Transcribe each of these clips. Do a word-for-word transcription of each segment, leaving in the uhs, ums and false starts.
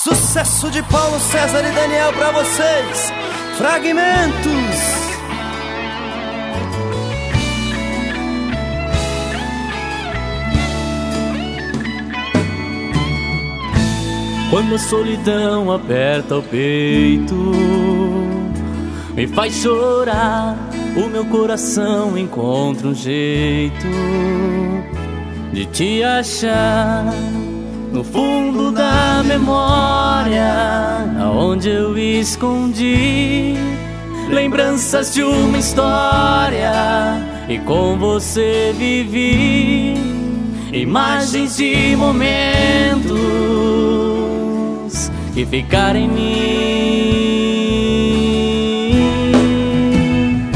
Sucesso de Paulo César e Daniel pra vocês. Fragmentos. Quando a solidão aperta o peito, me faz chorar, o meu coração encontra um jeito de te achar no fundo da memória, aonde eu escondi lembranças de uma história e com você vivi imagens de momentos que ficaram em mim.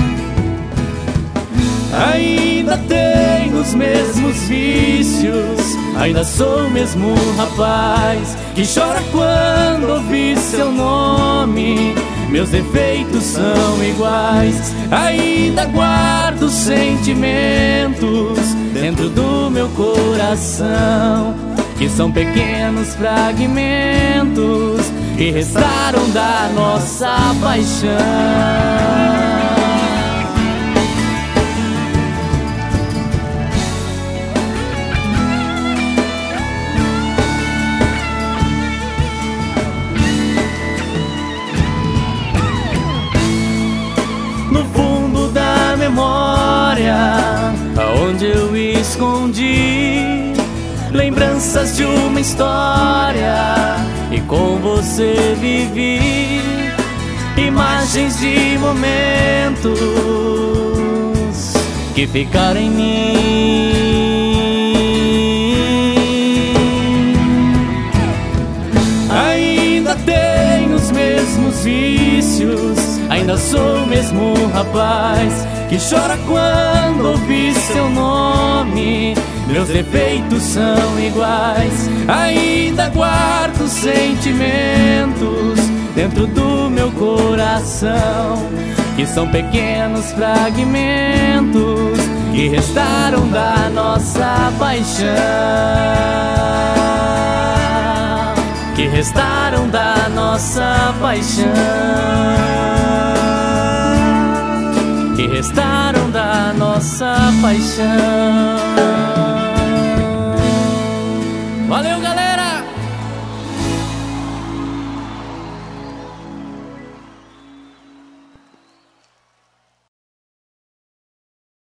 Ainda tenho os mesmos vícios, ainda sou o mesmo rapaz que chora quando ouvi seu nome. Meus defeitos são iguais, ainda guardo sentimentos dentro do meu coração, que são pequenos fragmentos que restaram da nossa paixão. No fundo da memória, aonde eu escondi lembranças de uma história e com você vivi imagens de momentos que ficaram em mim. Ainda tenho os mesmos vícios, ainda sou o mesmo rapaz que chora quando ouvi seu nome. Meus defeitos são iguais, ainda guardo sentimentos dentro do meu coração, que são pequenos fragmentos que restaram da nossa paixão, que restaram da nossa paixão, que restaram da nossa paixão.